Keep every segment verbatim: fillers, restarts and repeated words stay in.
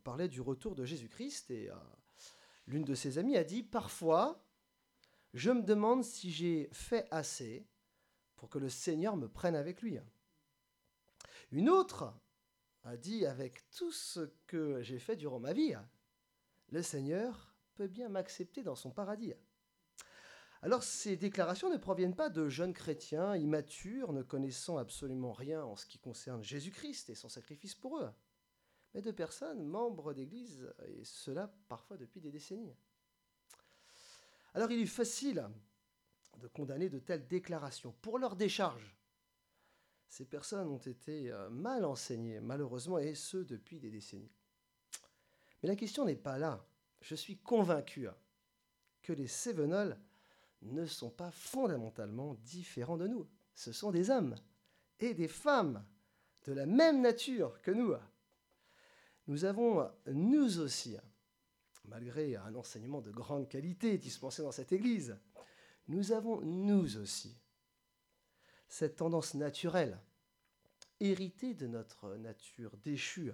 parlait du retour de Jésus-Christ et euh, l'une de ses amies a dit « Parfois, je me demande si j'ai fait assez pour que le Seigneur me prenne avec lui. » Une autre a dit « Avec tout ce que j'ai fait durant ma vie, le Seigneur peut bien m'accepter dans son paradis. » Alors, ces déclarations ne proviennent pas de jeunes chrétiens immatures, ne connaissant absolument rien en ce qui concerne Jésus-Christ et son sacrifice pour eux, mais de personnes membres d'Église, et cela parfois depuis des décennies. Alors, il est facile de condamner de telles déclarations pour leur décharge. Ces personnes ont été mal enseignées, malheureusement, et ce, depuis des décennies. Mais la question n'est pas là. Je suis convaincu que les Cévenols ne sont pas fondamentalement différents de nous. Ce sont des hommes et des femmes de la même nature que nous. Nous avons, nous aussi, malgré un enseignement de grande qualité dispensé dans cette Église, nous avons, nous aussi, cette tendance naturelle, héritée de notre nature déchue,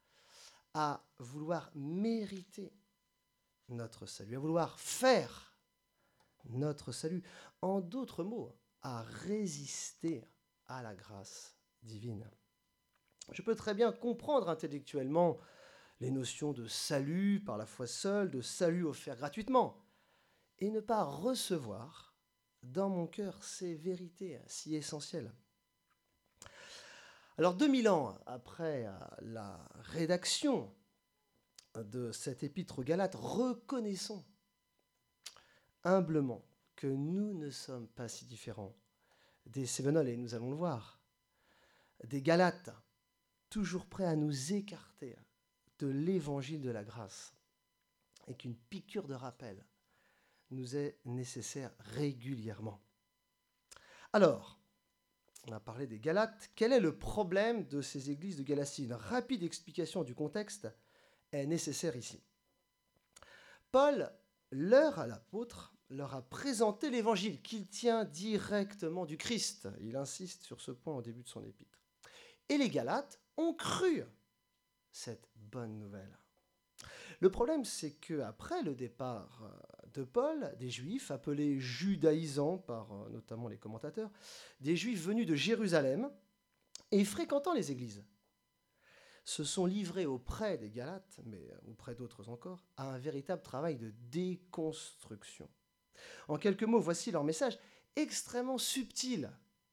à vouloir mériter notre salut, à vouloir faire notre salut. En d'autres mots, à résister à la grâce divine. Je peux très bien comprendre intellectuellement les notions de salut par la foi seule, de salut offert gratuitement, et ne pas recevoir dans mon cœur ces vérités si essentielles. Alors, deux mille ans après la rédaction de cette épître aux Galates, reconnaissons humblement que nous ne sommes pas si différents des Cévenols, et nous allons le voir, des Galates, toujours prêts à nous écarter de l'évangile de la grâce, et qu'une piqûre de rappel nous est nécessaire régulièrement. Alors, on a parlé des Galates. Quel est le problème de ces églises de Galatie? Une rapide explication du contexte est nécessaire ici. Paul, leur, à l'apôtre, leur a présenté l'évangile qu'il tient directement du Christ. Il insiste sur ce point au début de son épître. Et les Galates ont cru cette bonne nouvelle. Le problème, c'est qu'après le départ de Paul, des Juifs, appelés judaïsants par notamment les commentateurs, des Juifs venus de Jérusalem et fréquentant les églises, se sont livrés auprès des Galates, mais auprès d'autres encore, à un véritable travail de déconstruction. En quelques mots, voici leur message extrêmement subtil.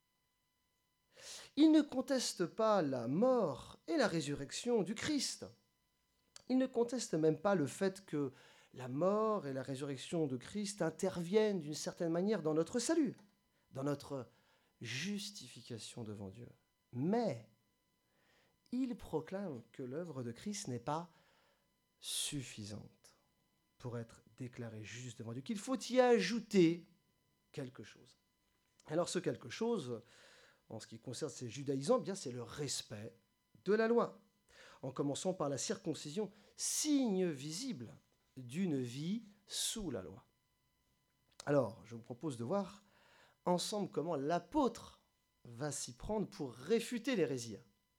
Ils ne contestent pas la mort et la résurrection du Christ. Ils ne contestent même pas le fait que la mort et la résurrection de Christ interviennent d'une certaine manière dans notre salut, dans notre justification devant Dieu. Mais ils proclament que l'œuvre de Christ n'est pas suffisante pour être déclaré juste devant Dieu, qu'il faut y ajouter quelque chose. Alors ce quelque chose, en ce qui concerne ces judaïsants, eh bien c'est le respect de la loi, en commençant par la circoncision, signe visible d'une vie sous la loi. Alors, je vous propose de voir ensemble comment l'apôtre va s'y prendre pour réfuter l'hérésie.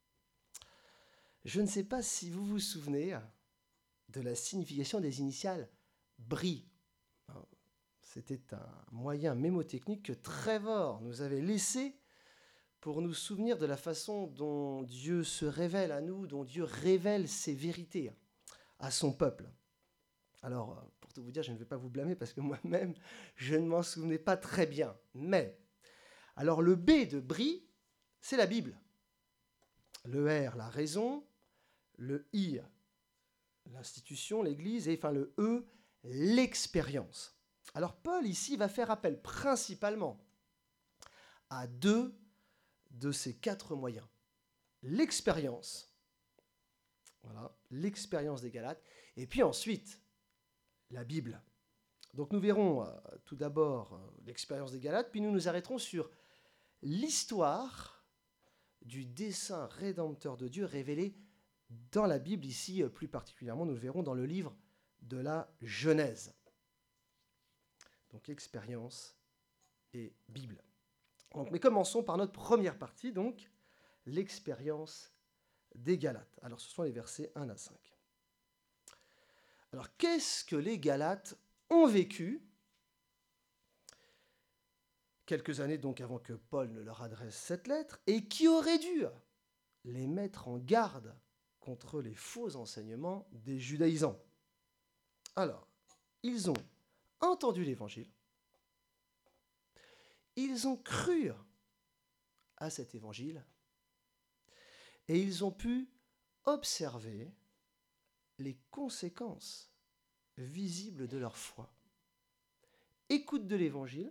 Je ne sais pas si vous vous souvenez de la signification des initiales B R I. C'était un moyen mémotechnique que Trevor nous avait laissé pour nous souvenir de la façon dont Dieu se révèle à nous, dont Dieu révèle ses vérités à son peuple. Alors, pour tout vous dire, je ne vais pas vous blâmer parce que moi-même, je ne m'en souvenais pas très bien. Mais, alors le B de B R I, c'est la Bible. Le R, la raison. Le I, l'institution, l'Église. Et enfin le E, l'expérience. Alors Paul, ici, va faire appel principalement à deux de ces quatre moyens. L'expérience, voilà, l'expérience des Galates, et puis ensuite, la Bible. Donc nous verrons euh, tout d'abord euh, l'expérience des Galates, puis nous nous arrêterons sur l'histoire du dessein rédempteur de Dieu révélé dans la Bible, ici euh, plus particulièrement, nous le verrons dans le livre de la Genèse. Donc expérience et Bible. Donc, mais commençons par notre première partie, donc l'expérience des Galates. Alors ce sont les versets un à cinq. Alors, qu'est-ce que les Galates ont vécu quelques années donc avant que Paul ne leur adresse cette lettre, et qui aurait dû les mettre en garde contre les faux enseignements des judaïsants? Alors, ils ont entendu l'Évangile, ils ont cru à cet Évangile, et ils ont pu observer les conséquences visibles de leur foi. Écoute de l'Évangile,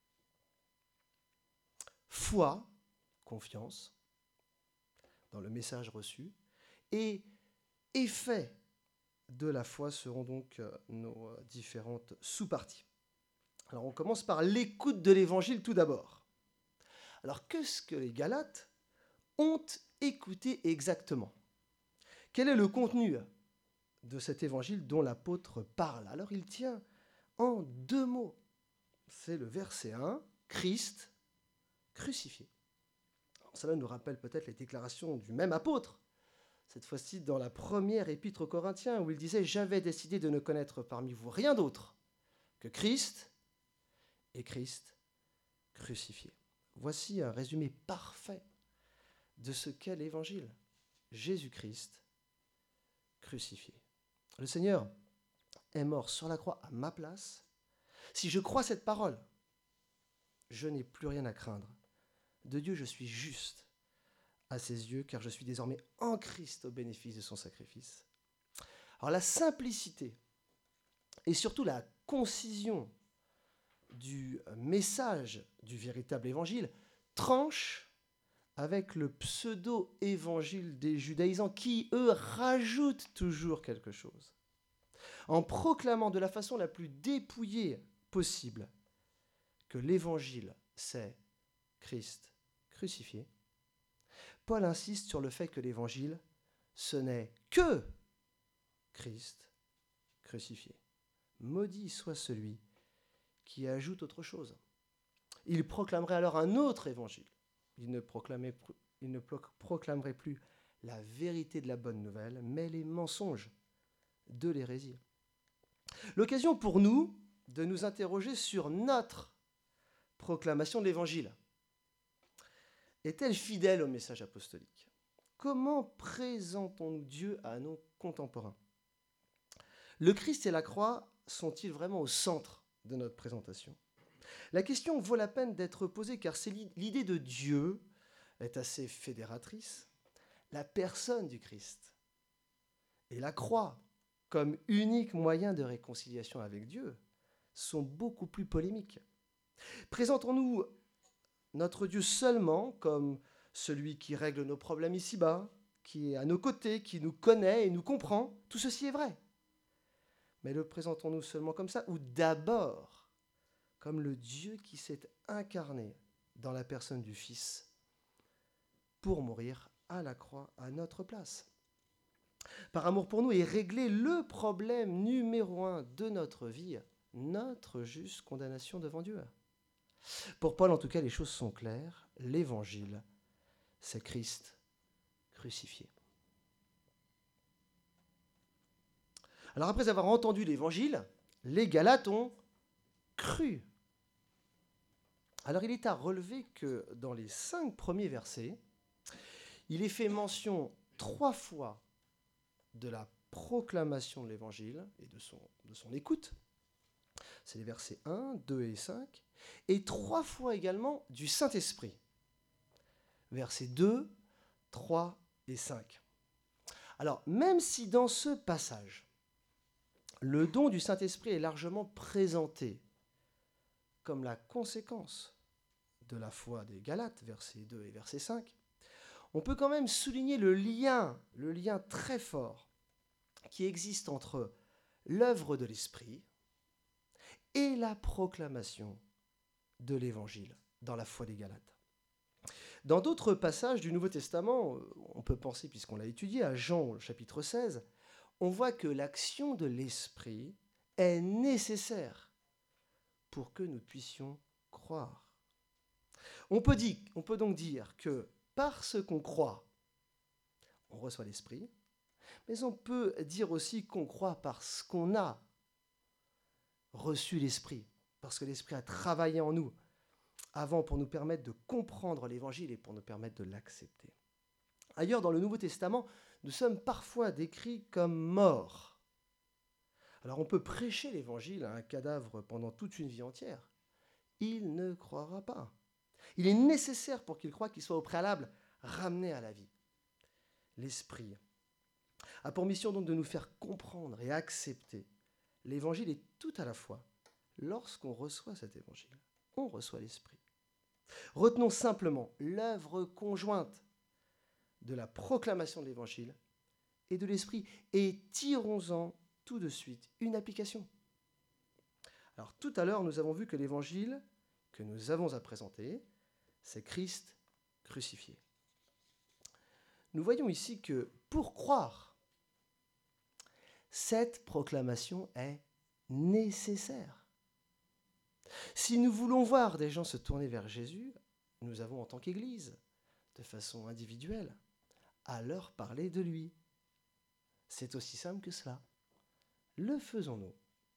foi, confiance dans le message reçu, et effet de la foi seront donc nos différentes sous-parties. Alors on commence par l'écoute de l'Évangile tout d'abord. Alors qu'est-ce que les Galates ont écouté exactement? Quel est le contenu de cet Évangile dont l'apôtre parle? Alors il tient en deux mots. C'est le verset un, Christ crucifié. Alors, cela nous rappelle peut-être les déclarations du même apôtre, cette fois-ci dans la première épître aux Corinthiens, où il disait « J'avais décidé de ne connaître parmi vous rien d'autre que Christ et Christ crucifié. » Voici un résumé parfait de ce qu'est l'Évangile. Jésus-Christ crucifié. Le Seigneur est mort sur la croix à ma place. Si je crois cette parole, je n'ai plus rien à craindre. De Dieu, je suis juste à ses yeux, car je suis désormais en Christ au bénéfice de son sacrifice. Alors la simplicité et surtout la concision du message du véritable évangile tranche avec le pseudo-évangile des judaïsants qui, eux, rajoutent toujours quelque chose. En proclamant de la façon la plus dépouillée possible que l'évangile, c'est Christ crucifié, Paul insiste sur le fait que l'évangile, ce n'est que Christ crucifié. Maudit soit celui qui ajoute autre chose. Il proclamerait alors un autre évangile. Il ne, proclamait, il ne proclamerait plus la vérité de la bonne nouvelle, mais les mensonges de l'hérésie. L'occasion pour nous de nous interroger sur notre proclamation de l'évangile. Est-elle fidèle au message apostolique? Comment présentons-nous Dieu à nos contemporains? Le Christ et la croix sont-ils vraiment au centre de notre présentation? La question vaut la peine d'être posée car c'est l'idée de Dieu est assez fédératrice. La personne du Christ et la croix comme unique moyen de réconciliation avec Dieu sont beaucoup plus polémiques. Présentons-nous notre Dieu seulement comme celui qui règle nos problèmes ici-bas, qui est à nos côtés, qui nous connaît et nous comprend? Tout ceci est vrai. Mais le présentons-nous seulement comme ça, ou d'abord comme le Dieu qui s'est incarné dans la personne du Fils pour mourir à la croix à notre place? Par amour pour nous et régler le problème numéro un de notre vie, notre juste condamnation devant Dieu. Pour Paul, en tout cas, les choses sont claires. L'Évangile, c'est Christ crucifié. Alors après avoir entendu l'Évangile, les Galates ont cru. Alors il est à relever que dans les cinq premiers versets, il est fait mention trois fois de la proclamation de l'Évangile et de son, de son écoute. C'est les versets un, deux et cinq. Et trois fois également du Saint-Esprit. Versets deux, trois et cinq. Alors, même si dans ce passage, le don du Saint-Esprit est largement présenté comme la conséquence de la foi des Galates, versets deux et verset cinq, on peut quand même souligner le lien, le lien très fort qui existe entre l'œuvre de l'Esprit et la proclamation de l'Évangile dans la foi des Galates. Dans d'autres passages du Nouveau Testament, on peut penser, puisqu'on l'a étudié, à Jean chapitre seize, on voit que l'action de l'Esprit est nécessaire pour que nous puissions croire. On peut, dire, on peut donc dire que parce qu'on croit, on reçoit l'Esprit, Mais on peut dire aussi qu'on croit parce qu'on a reçu l'Esprit, parce que l'Esprit a travaillé en nous avant pour nous permettre de comprendre l'Évangile et pour nous permettre de l'accepter. Ailleurs, dans le Nouveau Testament, nous sommes parfois décrits comme morts. Alors on peut prêcher l'Évangile à un cadavre pendant toute une vie entière. Il ne croira pas. Il est nécessaire pour qu'il croie qu'il soit au préalable ramené à la vie. L'Esprit a pour mission donc de nous faire comprendre et accepter l'Évangile et tout à la fois, lorsqu'on reçoit cet Évangile, on reçoit l'Esprit. Retenons simplement l'œuvre conjointe de la proclamation de l'Évangile et de l'Esprit et tirons-en tout de suite une application. Alors tout à l'heure, nous avons vu que l'Évangile que nous avons à présenter, c'est Christ crucifié. Nous voyons ici que pour croire, cette proclamation est nécessaire. Si nous voulons voir des gens se tourner vers Jésus, nous avons en tant qu'Église, de façon individuelle, à leur parler de lui. C'est aussi simple que cela. Le faisons-nous?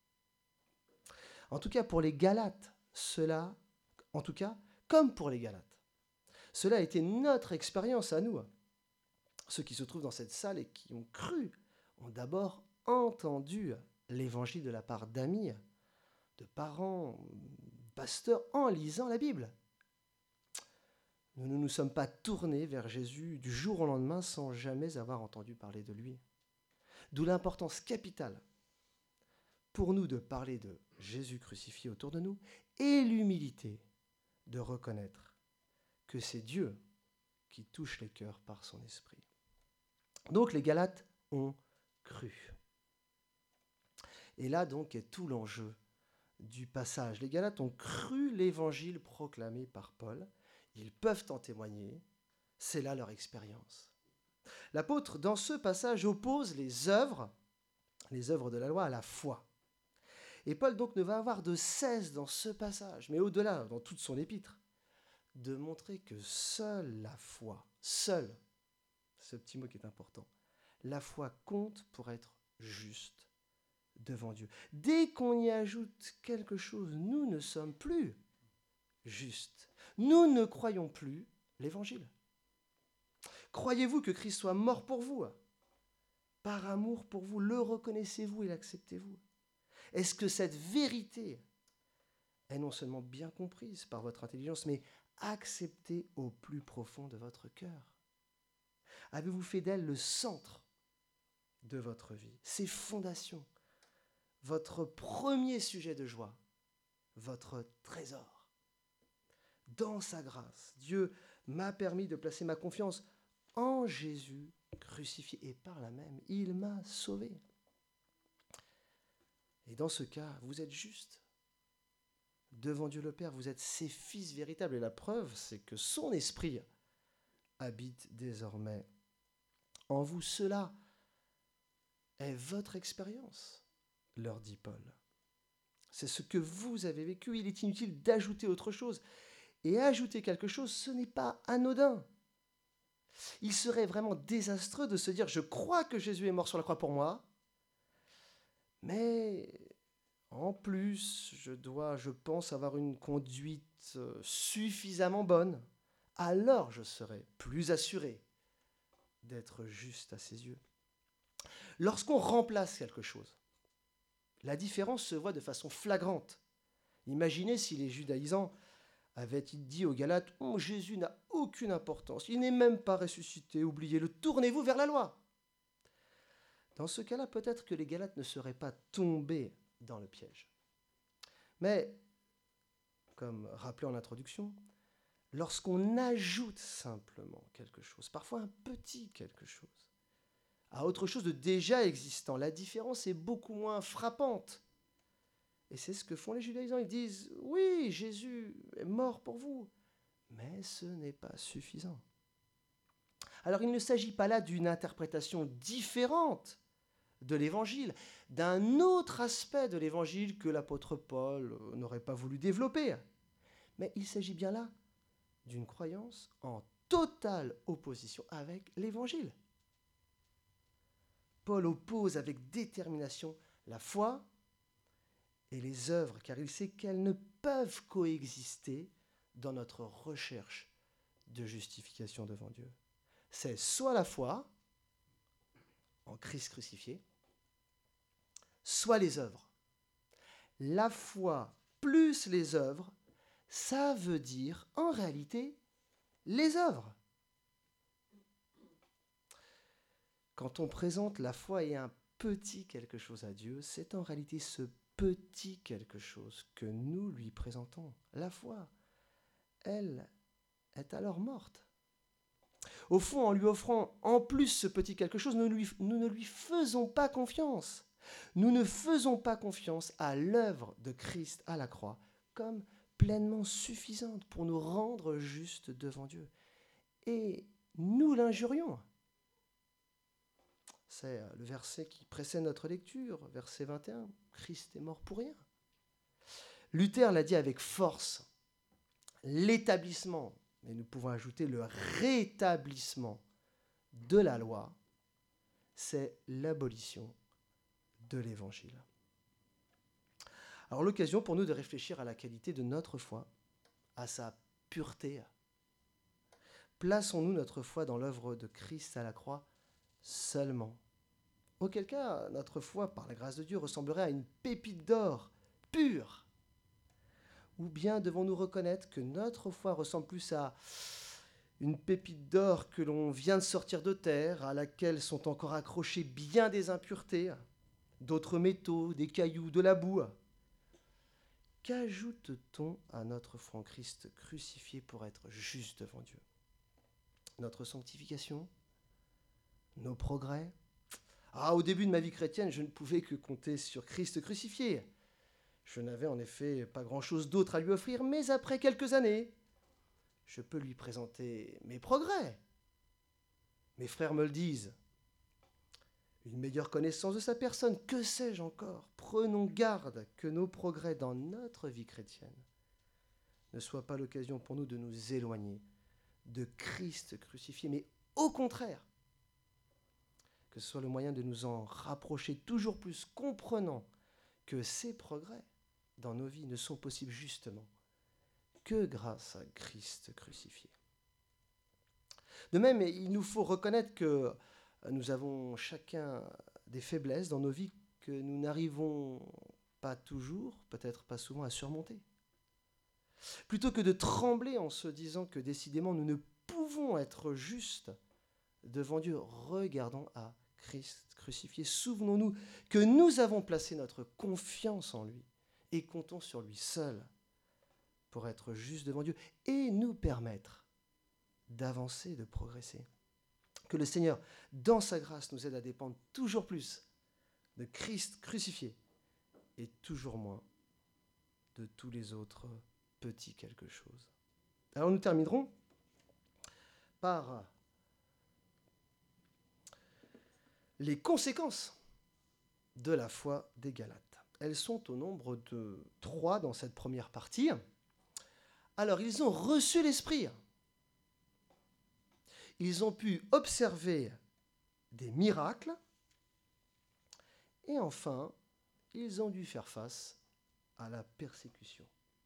En tout cas, pour les Galates, cela, en tout cas, comme pour les Galates, cela a été notre expérience à nous. Ceux qui se trouvent dans cette salle et qui ont cru ont d'abord entendu l'évangile de la part d'amis, de parents, pasteurs, en lisant la Bible. Nous ne nous sommes pas tournés vers Jésus du jour au lendemain sans jamais avoir entendu parler de lui. D'où l'importance capitale pour nous de parler de Jésus crucifié autour de nous et l'humilité de reconnaître que c'est Dieu qui touche les cœurs par son esprit. Donc les Galates ont cru. Et là donc est tout l'enjeu du passage. Les Galates ont cru l'évangile proclamé par Paul. Ils peuvent en témoigner. C'est là leur expérience. L'apôtre, dans ce passage, oppose les œuvres, les œuvres de la loi à la foi. Et Paul donc ne va avoir de cesse dans ce passage, mais au-delà, dans toute son épître, de montrer que seule la foi, seule, ce petit mot qui est important, la foi compte pour être juste devant Dieu. Dès qu'on y ajoute quelque chose, nous ne sommes plus justes. Nous ne croyons plus l'évangile. Croyez-vous que Christ soit mort pour vous? Par amour pour vous, le reconnaissez-vous et l'acceptez-vous? Est-ce que cette vérité est non seulement bien comprise par votre intelligence, mais acceptée au plus profond de votre cœur? Avez-vous fait d'elle le centre de votre vie, ses fondations, votre premier sujet de joie, votre trésor? Dans sa grâce, Dieu m'a permis de placer ma confiance en Jésus crucifié et par là même, il m'a sauvé. Et dans ce cas, vous êtes juste. Devant Dieu le Père, vous êtes ses fils véritables. Et la preuve, c'est que son esprit habite désormais en vous. Cela est votre expérience, leur dit Paul. C'est ce que vous avez vécu. Il est inutile d'ajouter autre chose. Et ajouter quelque chose, ce n'est pas anodin. Il serait vraiment désastreux de se dire « Je crois que Jésus est mort sur la croix pour moi, mais en plus, je dois, je pense, avoir une conduite suffisamment bonne. Alors je serai plus assuré d'être juste à ses yeux. » Lorsqu'on remplace quelque chose, la différence se voit de façon flagrante. Imaginez si les judaïsants avaient dit aux Galates « Oh, Jésus n'a aucune importance, il n'est même pas ressuscité, oubliez-le, tournez-vous vers la loi ». Dans ce cas-là, peut-être que les Galates ne seraient pas tombés dans le piège. Mais, comme rappelé en introduction, lorsqu'on ajoute simplement quelque chose, parfois un petit quelque chose, à autre chose de déjà existant, la différence est beaucoup moins frappante. Et c'est ce que font les judaïsants. Ils disent « Oui, Jésus est mort pour vous, mais ce n'est pas suffisant. » Alors il ne s'agit pas là d'une interprétation différente de l'Évangile, d'un autre aspect de l'Évangile que l'apôtre Paul n'aurait pas voulu développer. Mais il s'agit bien là d'une croyance en totale opposition avec l'Évangile. Paul oppose avec détermination la foi et les œuvres, car il sait qu'elles ne peuvent coexister dans notre recherche de justification devant Dieu. C'est soit la foi en Christ crucifié, soit les œuvres. La foi plus les œuvres, ça veut dire en réalité les œuvres. Quand on présente la foi et un petit quelque chose à Dieu, c'est en réalité ce petit quelque chose que nous lui présentons. La foi, elle, est alors morte. Au fond, en lui offrant en plus ce petit quelque chose, nous, lui, nous ne lui faisons pas confiance. Nous ne faisons pas confiance à l'œuvre de Christ à la croix comme pleinement suffisante pour nous rendre justes devant Dieu. Et nous l'injurions. C'est le verset qui précède notre lecture, verset vingt et un. Christ est mort pour rien. Luther l'a dit avec force. L'établissement, et nous pouvons ajouter le rétablissement de la loi, c'est l'abolition de l'Évangile. Alors l'occasion pour nous de réfléchir à la qualité de notre foi, à sa pureté. Plaçons-nous notre foi dans l'œuvre de Christ à la croix seulement. Auquel cas, notre foi, par la grâce de Dieu, ressemblerait à une pépite d'or pure. Ou bien devons-nous reconnaître que notre foi ressemble plus à une pépite d'or que l'on vient de sortir de terre, à laquelle sont encore accrochées bien des impuretés, d'autres métaux, des cailloux, de la boue. Qu'ajoute-t-on à notre foi en Christ crucifié pour être juste devant Dieu? Notre sanctification? Nos progrès? Ah, au début de ma vie chrétienne, je ne pouvais que compter sur Christ crucifié. Je n'avais en effet pas grand-chose d'autre à lui offrir, mais après quelques années, je peux lui présenter mes progrès. Mes frères me le disent. Une meilleure connaissance de sa personne, que sais-je encore? Prenons garde que nos progrès dans notre vie chrétienne ne soient pas l'occasion pour nous de nous éloigner de Christ crucifié, mais au contraire, que ce soit le moyen de nous en rapprocher toujours plus, comprenant que ces progrès dans nos vies ne sont possibles justement que grâce à Christ crucifié. De même, il nous faut reconnaître que nous avons chacun des faiblesses dans nos vies que nous n'arrivons pas toujours, peut-être pas souvent, à surmonter. Plutôt que de trembler en se disant que décidément nous ne pouvons être justes devant Dieu, regardons à Christ crucifié. Souvenons-nous que nous avons placé notre confiance en lui et comptons sur lui seul pour être justes devant Dieu et nous permettre d'avancer, de progresser. Que le Seigneur, dans sa grâce, nous aide à dépendre toujours plus de Christ crucifié et toujours moins de tous les autres petits quelque chose. Alors nous terminerons par les conséquences de la foi des Galates. Elles sont au nombre de trois dans cette première partie. Alors, ils ont reçu l'Esprit. Ils ont pu observer des miracles. Et enfin, ils ont dû faire face à la persécution.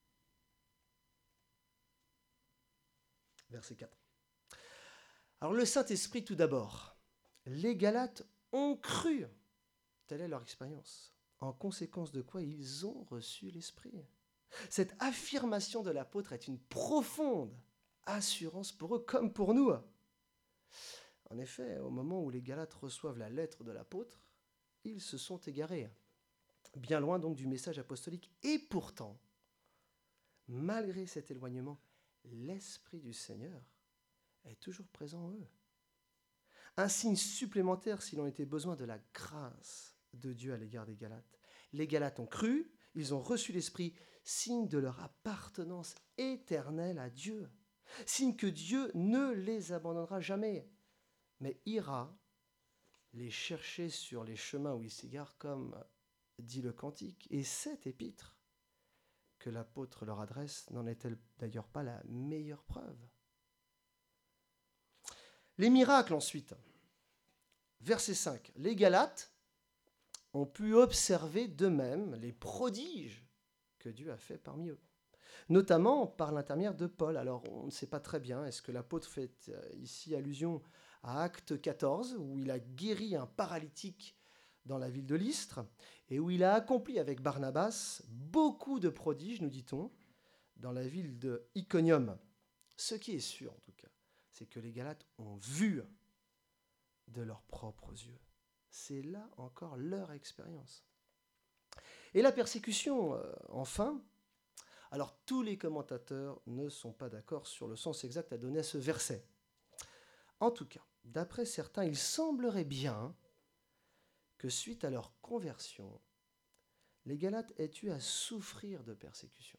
Verset quatre. Alors, le Saint-Esprit tout d'abord. Les Galates ont cru. Telle est leur expérience. En conséquence de quoi ils ont reçu l'Esprit. Cette affirmation de l'apôtre est une profonde assurance pour eux comme pour nous. En effet, au moment où les Galates reçoivent la lettre de l'apôtre, ils se sont égarés, bien loin donc du message apostolique. Et pourtant, malgré cet éloignement, l'Esprit du Seigneur est toujours présent en eux. Un signe supplémentaire s'il en était besoin de la grâce de Dieu à l'égard des Galates. Les Galates ont cru, ils ont reçu l'Esprit, signe de leur appartenance éternelle à Dieu, signe que Dieu ne les abandonnera jamais, mais ira les chercher sur les chemins où ils s'égarent, comme dit le Cantique. Et cette épître que l'apôtre leur adresse n'en est-elle d'ailleurs pas la meilleure preuve? Les miracles ensuite. Verset cinq. Les Galates ont pu observer d'eux-mêmes les prodiges que Dieu a fait parmi eux, notamment par l'intermédiaire de Paul. Alors, on ne sait pas très bien, est-ce que l'apôtre fait ici allusion à Acte quatorze, où il a guéri un paralytique dans la ville de Lystre, et où il a accompli avec Barnabas beaucoup de prodiges, nous dit-on, dans la ville de Iconium. Ce qui est sûr, en tout cas, c'est que les Galates ont vu de leurs propres yeux. C'est là encore leur expérience. Et la persécution, euh, enfin, alors tous les commentateurs ne sont pas d'accord sur le sens exact à donner à ce verset. En tout cas, d'après certains, il semblerait bien que suite à leur conversion, les Galates aient eu à souffrir de persécution.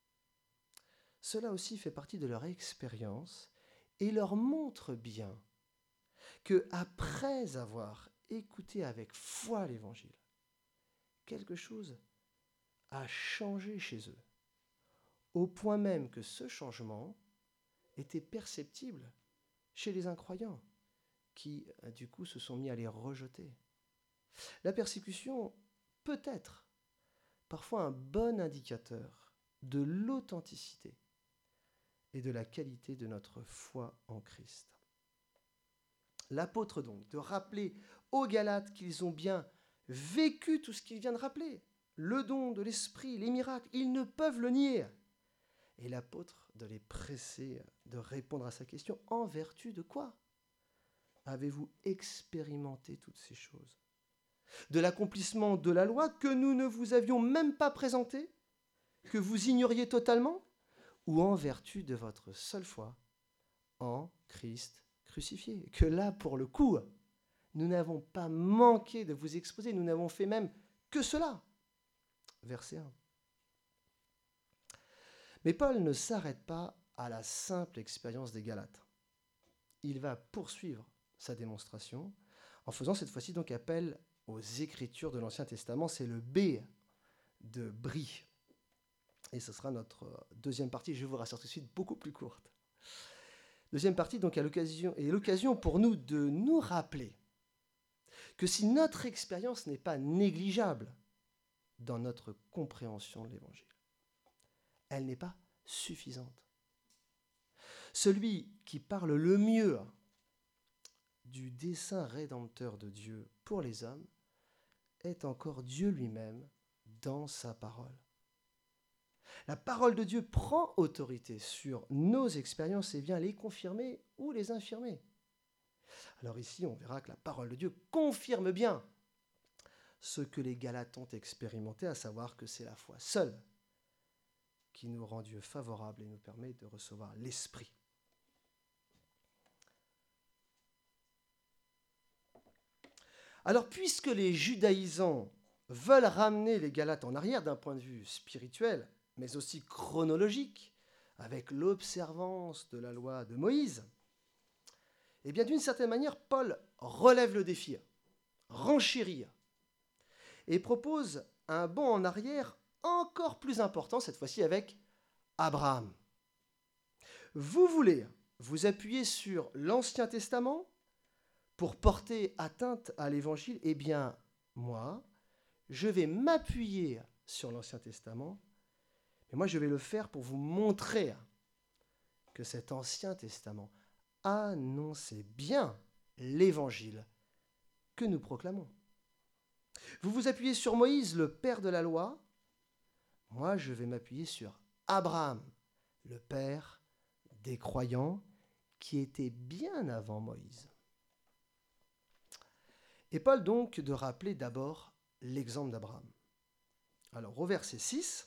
Cela aussi fait partie de leur expérience et leur montre bien que après avoir écouté avec foi l'Évangile, quelque chose a changé chez eux, au point même que ce changement était perceptible chez les incroyants, qui du coup se sont mis à les rejeter. La persécution peut être parfois un bon indicateur de l'authenticité et de la qualité de notre foi en Christ. L'apôtre donc, de rappeler aux Galates qu'ils ont bien vécu tout ce qu'il vient de rappeler, le don de l'Esprit, les miracles, ils ne peuvent le nier. Et l'apôtre de les presser de répondre à sa question, en vertu de quoi avez-vous expérimenté toutes ces choses? De l'accomplissement de la loi que nous ne vous avions même pas présentée, que vous ignoriez totalement, ou en vertu de votre seule foi en Christ crucifié? Que là, pour le coup, nous n'avons pas manqué de vous exposer, nous n'avons fait même que cela. Verset un. Mais Paul ne s'arrête pas à la simple expérience des Galates. Il va poursuivre sa démonstration en faisant cette fois-ci donc appel aux Écritures de l'Ancien Testament. C'est le B de Brie. Et ce sera notre deuxième partie, je vous rassure tout de suite, beaucoup plus courte. Deuxième partie, donc, à l'occasion, est l'occasion pour nous de nous rappeler que si notre expérience n'est pas négligeable dans notre compréhension de l'Évangile, elle n'est pas suffisante. Celui qui parle le mieux du dessein rédempteur de Dieu pour les hommes est encore Dieu lui-même dans sa parole. La parole de Dieu prend autorité sur nos expériences et vient les confirmer ou les infirmer. Alors ici, on verra que la parole de Dieu confirme bien ce que les Galates ont expérimenté, à savoir que c'est la foi seule qui nous rend Dieu favorable et nous permet de recevoir l'Esprit. Alors, puisque les judaïsants veulent ramener les Galates en arrière d'un point de vue spirituel, mais aussi chronologique, avec l'observance de la loi de Moïse, eh bien, d'une certaine manière, Paul relève le défi, renchérit, et propose un bond en arrière encore plus important, cette fois-ci avec Abraham. Vous voulez vous appuyer sur l'Ancien Testament pour porter atteinte à l'Évangile? Eh bien, moi, je vais m'appuyer sur l'Ancien Testament, mais moi, je vais le faire pour vous montrer que cet Ancien Testament annonçait bien l'Évangile que nous proclamons. Vous vous appuyez sur Moïse, le père de la loi. Moi, je vais m'appuyer sur Abraham, le père des croyants, qui était bien avant Moïse. Et Paul donc de rappeler d'abord l'exemple d'Abraham. Alors au verset six,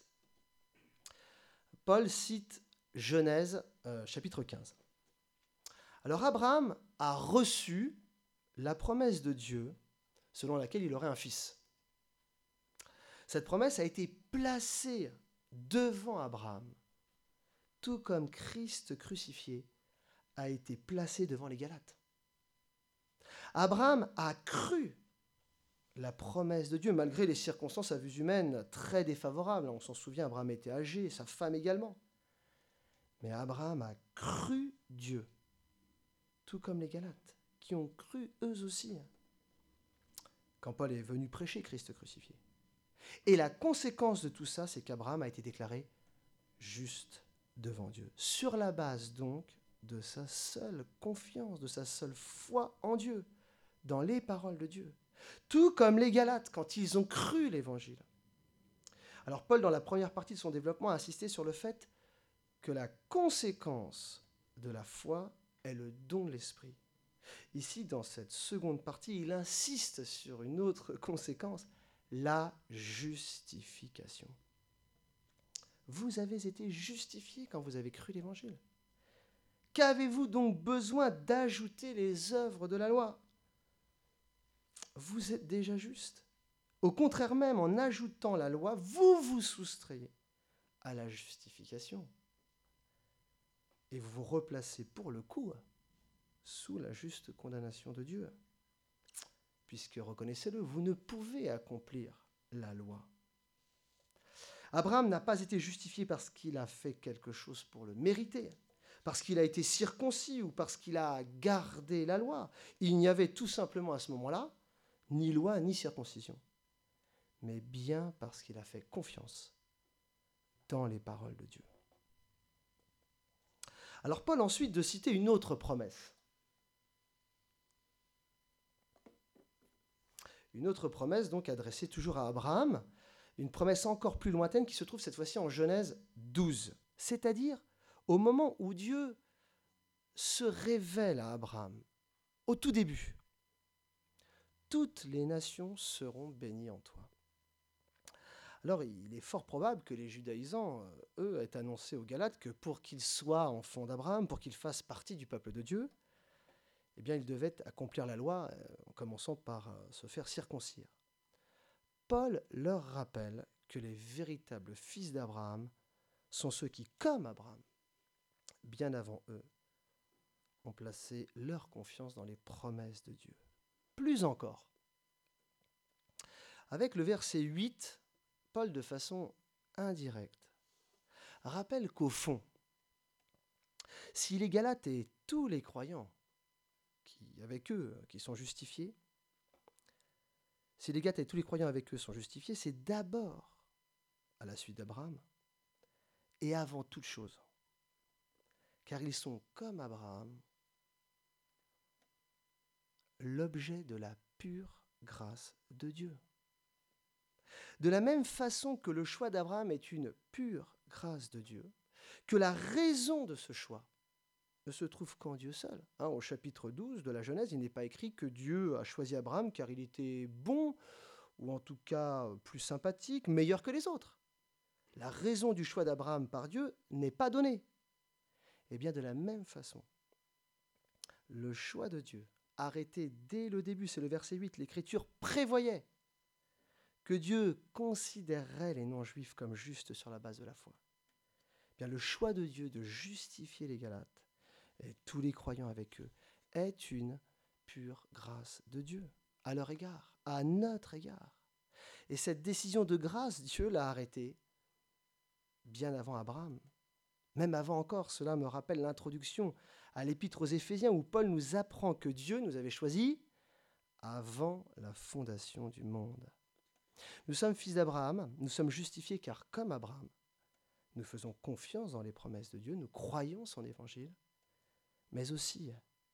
Paul cite Genèse euh, chapitre quinze. Alors Abraham a reçu la promesse de Dieu selon laquelle il aurait un fils. Cette promesse a été placée devant Abraham, tout comme Christ crucifié a été placé devant les Galates. Abraham a cru la promesse de Dieu, malgré les circonstances à vue humaine très défavorables. On s'en souvient, Abraham était âgé, sa femme également. Mais Abraham a cru Dieu, tout comme les Galates, qui ont cru eux aussi. quand Paul est venu prêcher Christ crucifié. Et la conséquence de tout ça, c'est qu'Abraham a été déclaré juste devant Dieu, sur la base donc de sa seule confiance, de sa seule foi en Dieu, dans les paroles de Dieu. Tout comme les Galates, quand ils ont cru l'Évangile. Alors Paul, dans la première partie de son développement, a insisté sur le fait que la conséquence de la foi est le don de l'Esprit. Ici, dans cette seconde partie, il insiste sur une autre conséquence, la justification. Vous avez été justifiés quand vous avez cru l'Évangile. Qu'avez-vous donc besoin d'ajouter les œuvres de la loi ? Vous êtes déjà juste. Au contraire même, en ajoutant la loi, vous vous soustrayez à la justification. Et vous vous replacez pour le coup sous la juste condamnation de Dieu. Puisque, reconnaissez-le, vous ne pouvez accomplir la loi. Abraham n'a pas été justifié parce qu'il a fait quelque chose pour le mériter, parce qu'il a été circoncis ou parce qu'il a gardé la loi. Il n'y avait tout simplement à ce moment-là ni loi ni circoncision, mais bien parce qu'il a fait confiance dans les paroles de Dieu. Alors Paul ensuite de citer une autre promesse. Une autre promesse donc adressée toujours à Abraham, une promesse encore plus lointaine qui se trouve cette fois-ci en Genèse douze, c'est-à-dire au moment où Dieu se révèle à Abraham, au tout début. Toutes les nations seront bénies en toi. Alors il est fort probable que les judaïsants, eux, aient annoncé aux Galates que pour qu'ils soient enfants d'Abraham, pour qu'ils fassent partie du peuple de Dieu, eh bien ils devaient accomplir la loi en commençant par se faire circoncire. Paul leur rappelle que les véritables fils d'Abraham sont ceux qui, comme Abraham, bien avant eux, ont placé leur confiance dans les promesses de Dieu. Plus encore, avec le verset huit, Paul, de façon indirecte, rappelle qu'au fond, si les Galates et tous les croyants qui, avec eux, qui sont justifiés, si les Galates et tous les croyants avec eux sont justifiés, c'est d'abord à la suite d'Abraham et avant toute chose, car ils sont comme Abraham, l'objet de la pure grâce de Dieu. De la même façon que le choix d'Abraham est une pure grâce de Dieu, que la raison de ce choix ne se trouve qu'en Dieu seul. Hein, au chapitre douze de la Genèse, il n'est pas écrit que Dieu a choisi Abraham car il était bon, ou en tout cas plus sympathique, meilleur que les autres. La raison du choix d'Abraham par Dieu n'est pas donnée. Et bien de la même façon, le choix de Dieu, arrêté dès le début, c'est le verset huit, l'Écriture prévoyait que Dieu considérerait les non-juifs comme justes sur la base de la foi. Eh bien, le choix de Dieu de justifier les Galates et tous les croyants avec eux est une pure grâce de Dieu à leur égard, à notre égard. Et cette décision de grâce, Dieu l'a arrêtée bien avant Abraham. Même avant encore, cela me rappelle l'introduction à l'Épître aux Éphésiens où Paul nous apprend que Dieu nous avait choisis avant la fondation du monde. Nous sommes fils d'Abraham, nous sommes justifiés car comme Abraham, nous faisons confiance dans les promesses de Dieu, nous croyons son évangile, mais aussi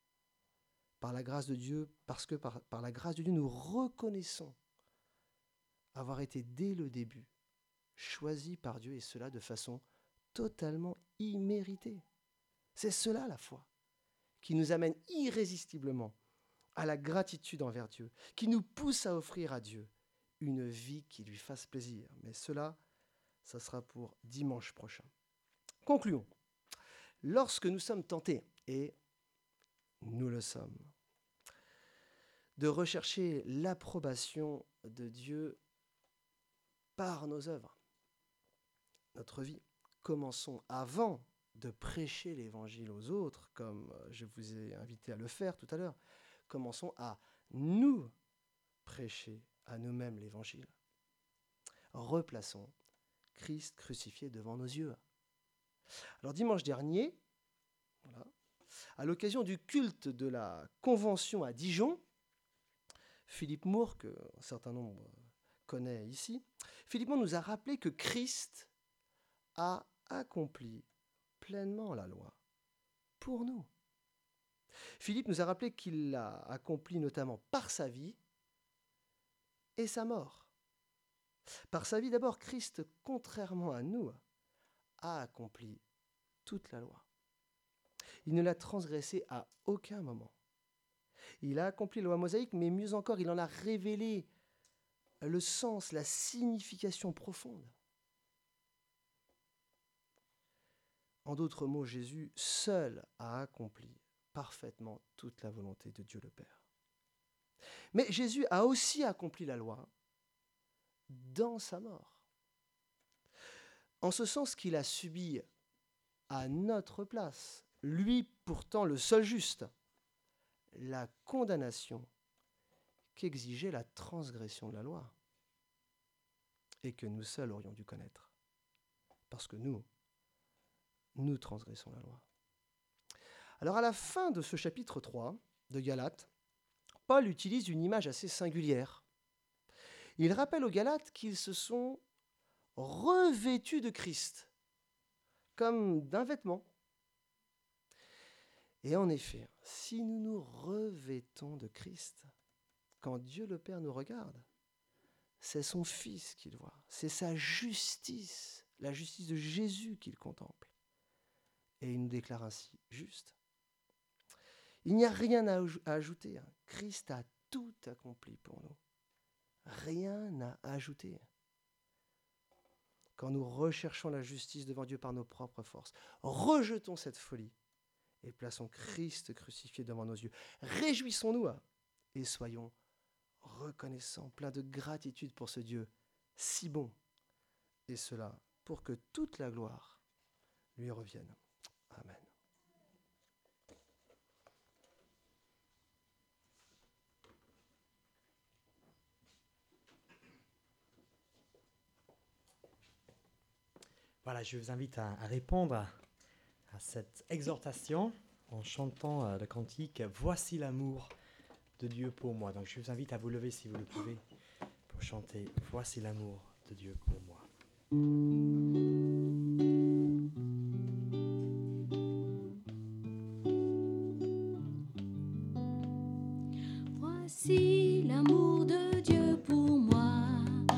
par la grâce de Dieu, parce que par, par la grâce de Dieu, nous reconnaissons avoir été dès le début choisis par Dieu et cela de façon totalement imméritée. C'est cela la foi qui nous amène irrésistiblement à la gratitude envers Dieu, qui nous pousse à offrir à Dieu une vie qui lui fasse plaisir. Mais cela, ça sera pour dimanche prochain. Concluons. Lorsque nous sommes tentés, et nous le sommes, de rechercher l'approbation de Dieu par nos œuvres, notre vie, commençons avant de prêcher l'Évangile aux autres, comme je vous ai invité à le faire tout à l'heure, commençons à nous prêcher à nous-mêmes l'Évangile. Replaçons Christ crucifié devant nos yeux. Alors dimanche dernier, voilà, à l'occasion du culte de la Convention à Dijon, Philippe Moore, qu'un certain nombre connaît ici, Philippe Moore nous a rappelé que Christ a accompli pleinement la loi pour nous. Philippe nous a rappelé qu'il l'a accompli notamment par sa vie et sa mort. Par sa vie d'abord, Christ, contrairement à nous, a accompli toute la loi. Il ne l'a transgressée à aucun moment. Il a accompli la loi mosaïque, mais mieux encore, il en a révélé le sens, la signification profonde. En d'autres mots, Jésus seul a accompli parfaitement toute la volonté de Dieu le Père. Mais Jésus a aussi accompli la loi dans sa mort. En ce sens qu'il a subi à notre place, lui pourtant le seul juste, la condamnation qu'exigeait la transgression de la loi et que nous seuls aurions dû connaître. Parce que nous, nous transgressons la loi. Alors à la fin de ce chapitre trois de Galates, Paul utilise une image assez singulière. Il rappelle aux Galates qu'ils se sont revêtus de Christ, comme d'un vêtement. Et en effet, si nous nous revêtons de Christ, quand Dieu le Père nous regarde, c'est son Fils qu'il voit, c'est sa justice, la justice de Jésus qu'il contemple. Et il nous déclare ainsi juste. Il n'y a rien à ajouter. Christ a tout accompli pour nous. Rien à ajouter. Quand nous recherchons la justice devant Dieu par nos propres forces, rejetons cette folie et plaçons Christ crucifié devant nos yeux. Réjouissons-nous et soyons reconnaissants, pleins de gratitude pour ce Dieu si bon. Et cela pour que toute la gloire lui revienne. Amen. Voilà, je vous invite à, à répondre à, à cette exhortation en chantant euh, le cantique « Voici l'amour de Dieu pour moi ». Donc je vous invite à vous lever si vous le pouvez pour chanter « Voici l'amour de Dieu pour moi ».